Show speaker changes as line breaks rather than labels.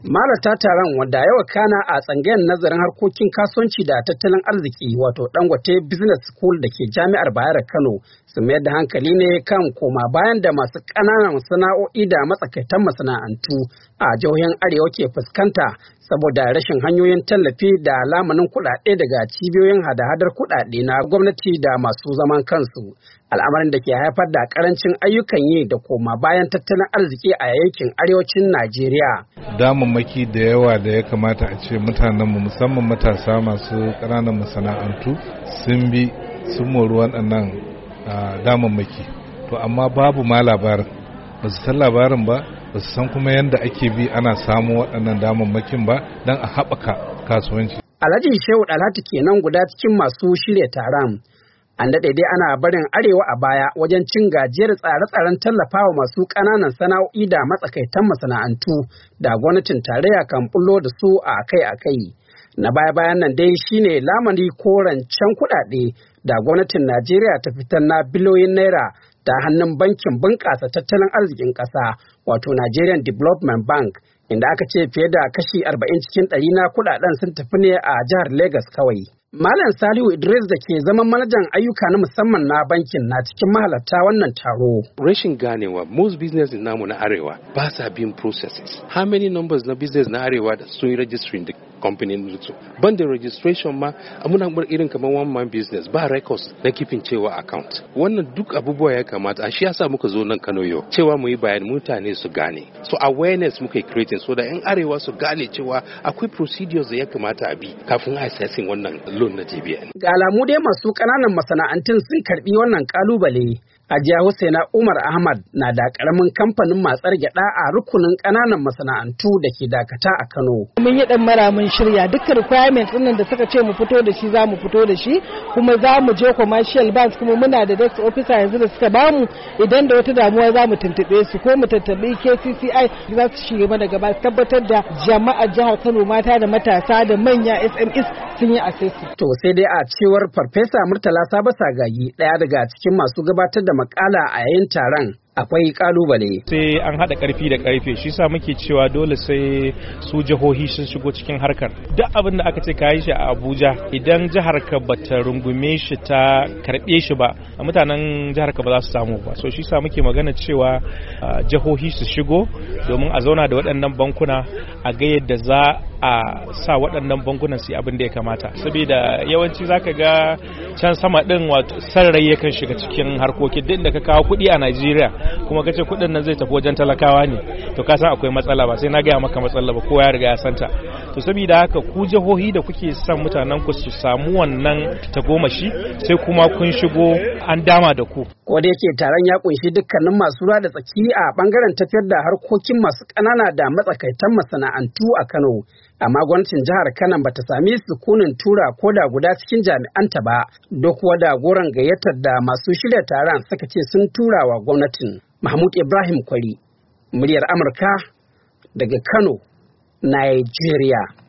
Malata taron wanda yawa kana a tsangayar nazarin harkokin kasuwanci da tattalin arziki wato Dangote Business School da ke Jami'ar Bayero Kano sun mayar da hankali ne kan koma bayan da masu ƙananan sana'o'i da matsakaitan masana'antu a jihohin Arewa ke fuskanta saboda rashin hanyoyin tallafi da lamunin kuɗaɗe daga cibiyoyin hada-hadar kuɗaɗe na gwamnati da masu zaman kansu. Al'amarin da ke haifar da karancin ayyukan yi da koma bayan tattalin arziki a yankin arewacin Najeriya.
Damammaki da yawa da ya kamata a ce mutanenmu musamman matasa masu ƙananan masana'antu sun mori waɗannan damammaki. To amma babu ma labarin, ba su san labarin ba, ba su san kuma yadda ake bi ana samu waɗannan damammakin ba don a haɓaka kasuwanci.
Alhaji Shehu Dalhatu kenan guda cikin masu shirya taron. An daɗe dai ana barin arewa a baya wajen cin gajiyar tsare-tsaren tallafawa masu ƙananan sana'o'i da matsakaitan masana'antu da gwamnatin tarayya kan bullo da su a akai-akai. Na baya-bayan nan dai shine lamari ko rancen kuɗaɗe da gwamnatin Najeriya ta fitar na biliyoyin naira ta hannun bankin bunƙasa tattalin arzikin ƙasa wato Nigerian Development Bank, inda aka ce fiye da kashi 40 cikin 100 na kuɗaɗen sun tafi ne a jihar Legas kawai. Malam Salihu Idris da ke zaman manajan ayyuka na musamman na bankin na cikin mahalarta wannan taro.
Rashin ganewa most business namu na arewa ba sa bin processes. How many numbers na business na arewa da sun yi registering the company nutsu. Ban da registration ma muna irin kamar one man business ba records na kifin cewa account. Wannan duk abubuwa ya kamata a shi yasa muka zo nan Kano yau cewa mu yi bayani mutane su gane. So awareness muka yi creating so da yan arewa su gane cewa akwai procedures da ya kamata a bi kafin a assessing wannan loan na TBN.
Ga alamu dai masu ƙananan masana'antun sun karbi wannan kalubale. Hajiya Husaina Umar Ahmad na da ƙaramin kamfanin matsar gyaɗa a rukunin ƙananan masana'antu da ke Dakata a Kano.
Mun yi ɗan mara mun shirya dukkan requirements ɗin da suka ce mu fito da shi za mu fito da shi, kuma za mu je commercial banks, kuma muna da desk officer yanzu da suka bamu idan da wata damuwa za mu tuntuɓe su ko mu tattabi KCCI za su shiga mana gaba tabbatar da jama'ar jihar Kano mata da matasa da manya SMEs sun yi assessment.
To sai dai a cewar Farfesa Murtala Sabo Sagagi, ɗaya daga cikin masu gabatar da makala a yayin taron, akwai kalubale.
Sai an haɗa ƙarfi da ƙarfe, shi sa muke cewa dole sai su jihohi sun shigo cikin harkar. Duk abin da aka ce ka yi shi a Abuja, idan jihar ka bata rungume shi ta karɓe shi ba, mutanen jihar ka ba za su samu ba. So shi sa muke magana cewa jihohi su shigo domin a zauna da waɗannan bankuna a ga yadda za a sa waɗannan bankunan su abin da ya kamata. Saboda yawanci zaka ga can sama ɗin wato san rai yakan shiga cikin harkokin duk da ka kawo kuɗi a Najeriya kuma kace kuɗin nan zai tafi wajen talakawa ne, to ka san akwai matsala, ba sai na gaya maka matsala ba, kowa ya riga ya santa. To saboda haka ku jihohi da kuke son mutanen ku su samu wannan tagomashi sai kuma kun shigo an dama da ku.
Ko da yake taron ya kunshi dukkanin masu ruwa da tsaki a bangaren tafiyar da harkokin masu ƙanana da matsakaitan masana'antu a Kano, amma gwamnatin jihar Kano bata sami sukunin tura ko da guda cikin jami'anta ba, duk wada goron gayyatar da masu shirya taron suka ce sun tura wa gwamnatin. Mahmud Ibrahim Kwari, muryar Amurka daga Kano, Nigeria.